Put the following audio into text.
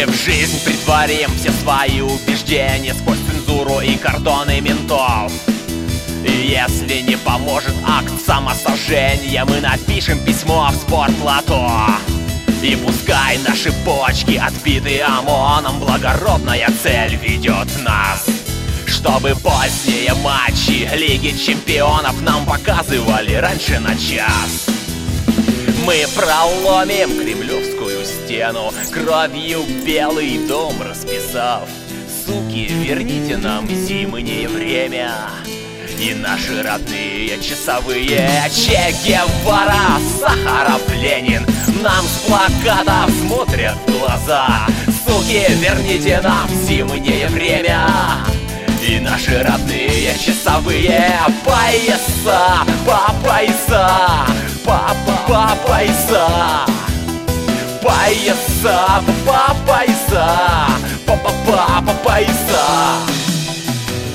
Мы в жизнь притворим все свои убеждения сквозь цензуру и кордоны ментов. И если не поможет акт самосожжения, мы напишем письмо в спортлото. И пускай наши почки отбиты ОМОНом, благородная цель ведет нас. Чтобы поздние матчи Лиги Чемпионов нам показывали раньше на час. Мы проломим кремлевскую стену, кровью Белый дом расписав. Суки, верните нам зимнее время и наши родные часовые. Че Гевара, Сахаров, Ленин нам с плакатов смотрят в глаза. Суки, верните нам зимнее время и наши родные часовые пояса, по пояса, по пояса, пояса, по пояса.